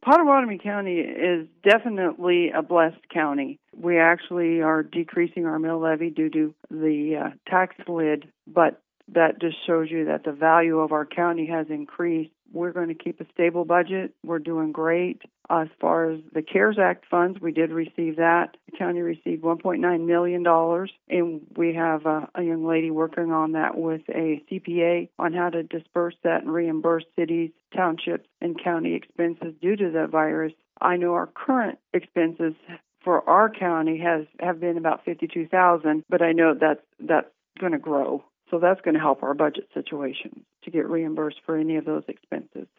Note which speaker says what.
Speaker 1: Pottawatomie County is definitely a blessed county. We actually are decreasing our mill levy due to the tax lid, but that just shows you that the value of our county has increased. We're going to keep a stable budget. We're doing great. As far as the CARES Act funds, we did receive that. The county received $1.9 million, and we have a young lady working on that with a CPA on how to disperse that and reimburse cities, townships, and county expenses due to the virus. I know our current expenses for our county have been about $52,000, but I know that's going to grow. So that's going to help our budget situation to get reimbursed for any of those expenses.